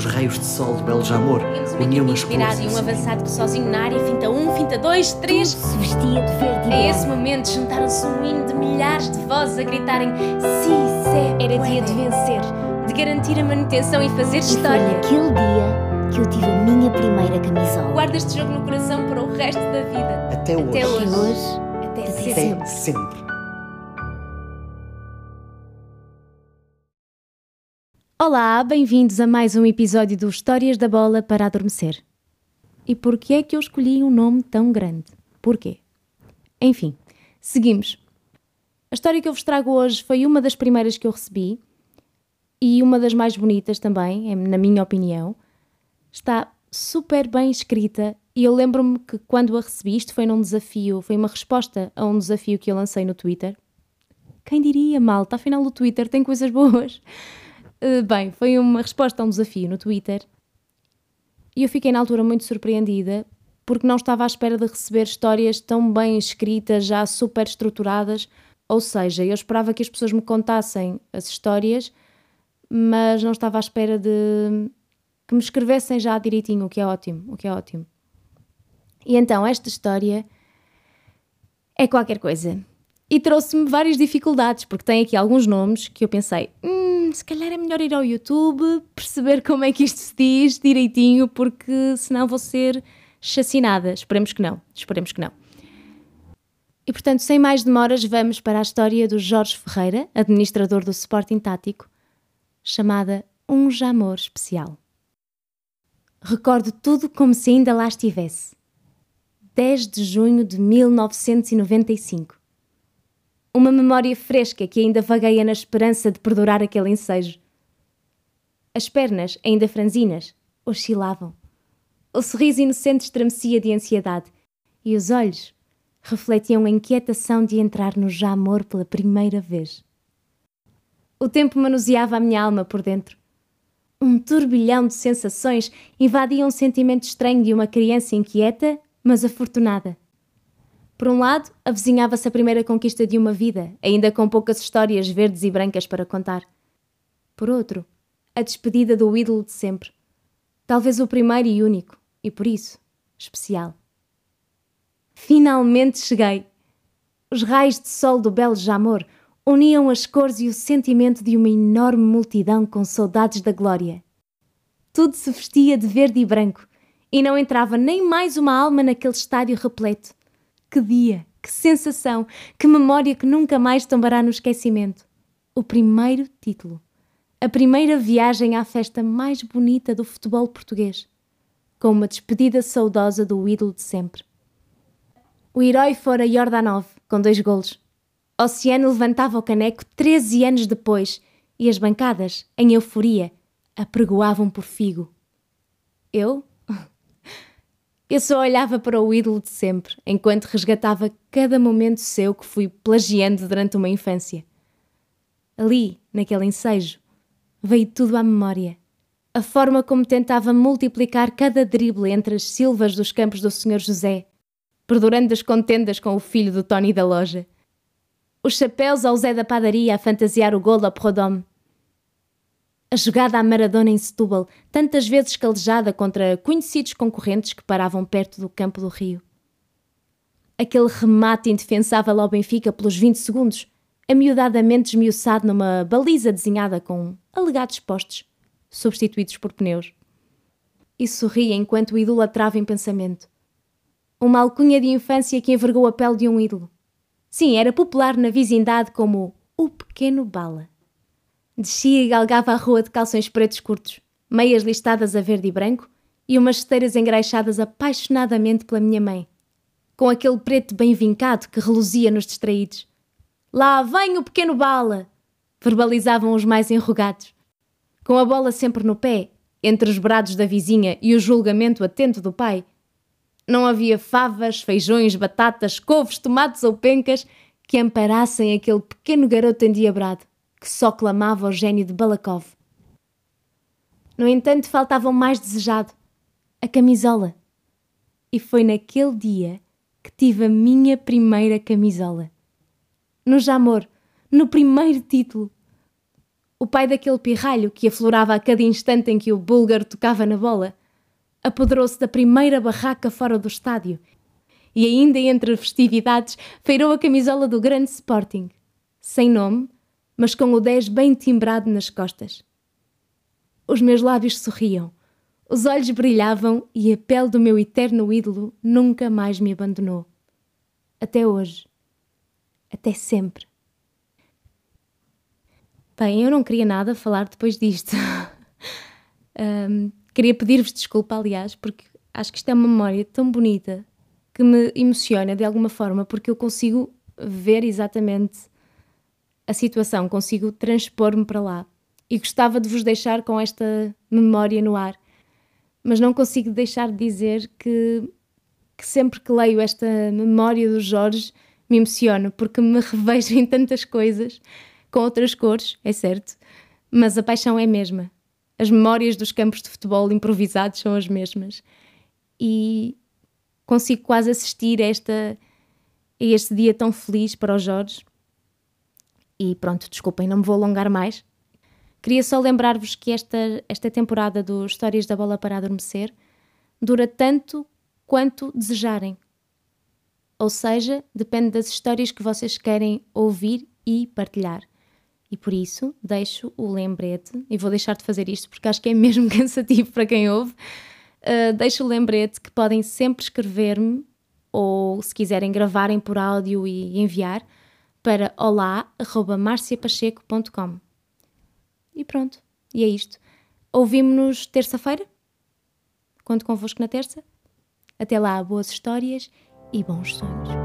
Os raios de sol de Beljamor uniam as cores. E um avançado que sozinho na área finta 1, finta 2, 3. Tudo se vestia de verde e A branco. esse momento juntaram-se um hino de milhares de vozes a gritarem "Si, se Era puede", dia de vencer. de garantir a manutenção e fazer E foi história. naquele dia que eu tive a minha primeira camisola. Guarda este jogo no coração para o resto da vida. Até hoje. Até hoje. E hoje, Até até sempre. Até sempre. Olá, bem-vindos a mais um episódio do Histórias da Bola para Adormecer. E porquê é que eu escolhi um nome tão grande? Porquê? Enfim, seguimos. A história que eu vos trago hoje foi uma das primeiras que eu recebi e uma das mais bonitas também, na minha opinião. Está super bem escrita e eu lembro-me que quando a recebi, isto foi num desafio, foi uma resposta a um desafio que eu lancei no Twitter. Quem diria, malta, afinal o Twitter tem coisas boas. Bem, foi uma resposta a um desafio no Twitter e eu fiquei na altura muito surpreendida porque não estava à espera de receber histórias tão bem escritas, já super estruturadas, ou seja, eu esperava que as pessoas me contassem as histórias, mas não estava à espera de que me escrevessem já direitinho, o que é ótimo. E então esta história é qualquer coisa. E trouxe-me várias dificuldades, porque tem aqui alguns nomes que eu pensei, se calhar é melhor ir ao YouTube, perceber como é que isto se diz direitinho, porque senão vou ser chacinada. Esperemos que não. E portanto, sem mais demoras, vamos para a história do Jorge Ferreira, administrador do Sporting Tático, chamada Um Jamor Especial. Recordo tudo como se ainda lá estivesse. 10 de junho de 1995. Uma memória fresca que ainda vagueia na esperança de perdurar aquele ensejo. As pernas, ainda franzinas, oscilavam. O sorriso inocente estremecia de ansiedade e os olhos refletiam a inquietação de entrar no Jamor pela primeira vez. O tempo manuseava a minha alma por dentro. Um turbilhão de sensações invadia um sentimento estranho de uma criança inquieta, mas afortunada. Por um lado, avizinhava-se a primeira conquista de uma vida, ainda com poucas histórias verdes e brancas para contar. Por outro, a despedida do ídolo de sempre. Talvez o primeiro e único, e por isso, especial. Finalmente cheguei! Os raios de sol do Beljamor uniam as cores e o sentimento de uma enorme multidão com saudades da glória. Tudo se vestia de verde e branco, e não entrava nem mais uma alma naquele estádio repleto. Que dia, que sensação, que memória que nunca mais tombará no esquecimento. O primeiro título. A primeira viagem à festa mais bonita do futebol português. Com uma despedida saudosa do ídolo de sempre. O herói fora Jordanov, com 2 golos. Oceano levantava o caneco 13 anos depois e as bancadas, em euforia, apregoavam por Figo. Eu só olhava para o ídolo de sempre, enquanto resgatava cada momento seu que fui plagiando durante uma infância. Ali, naquele ensejo, veio tudo à memória. A forma como tentava multiplicar cada drible entre as silvas dos campos do Sr. José, perdurando as contendas com o filho do Tony da loja. Os chapéus ao Zé da padaria a fantasiar o gol da Prodome. A jogada à Maradona em Setúbal, tantas vezes calejada contra conhecidos concorrentes que paravam perto do campo do Rio. Aquele remate indefensável ao Benfica pelos 20 segundos, amiudadamente esmiuçado numa baliza desenhada com alegados postes, substituídos por pneus. E sorria enquanto o idolatrava em pensamento. Uma alcunha de infância que envergou a pele de um ídolo. Sim, era popular na vizindade como o Pequeno Bala. Descia e galgava a rua de calções pretos curtos, meias listadas a verde e branco e umas esteiras engraixadas apaixonadamente pela minha mãe, com aquele preto bem vincado que reluzia nos distraídos. "Lá vem o Pequeno Bala!" verbalizavam os mais enrugados. Com a bola sempre no pé, entre os brados da vizinha e o julgamento atento do pai, não havia favas, feijões, batatas, couves, tomates ou pencas que amparassem aquele pequeno garoto endiabrado, que só clamava ao gênio de Balakov. No entanto, faltava o mais desejado, a camisola. E foi naquele dia que tive a minha primeira camisola. No Jamor, no primeiro título. O pai daquele pirralho que aflorava a cada instante em que o búlgaro tocava na bola apoderou-se da primeira barraca fora do estádio e ainda entre festividades feirou a camisola do grande Sporting, sem nome, mas com o 10 bem timbrado nas costas. Os meus lábios sorriam, os olhos brilhavam e a pele do meu eterno ídolo nunca mais me abandonou. Até hoje. Até sempre. Bem, eu não queria nada falar depois disto. Queria pedir-vos desculpa, aliás, porque acho que isto é uma memória tão bonita que me emociona de alguma forma, porque eu consigo ver exatamente a situação, consigo transpor-me para lá. E gostava de vos deixar com esta memória no ar, mas não consigo deixar de dizer que sempre que leio esta memória do Jorge me emociono, porque me revejo em tantas coisas, com outras cores, é certo, mas a paixão é a mesma. As memórias dos campos de futebol improvisados são as mesmas. E consigo quase assistir a este dia tão feliz para o Jorge. E pronto, desculpem, não me vou alongar mais. Queria só lembrar-vos que esta temporada do Histórias da Bola para Adormecer dura tanto quanto desejarem. Ou seja, depende das histórias que vocês querem ouvir e partilhar. E por isso deixo o lembrete, e vou deixar de fazer isto porque acho que é mesmo cansativo para quem ouve, deixo o lembrete que podem sempre escrever-me, ou se quiserem gravarem por áudio e enviar, para olá@marciapacheco.com. E pronto, e é isto. Ouvimo-nos terça-feira? Conto convosco na terça? Até lá, boas histórias e bons sonhos.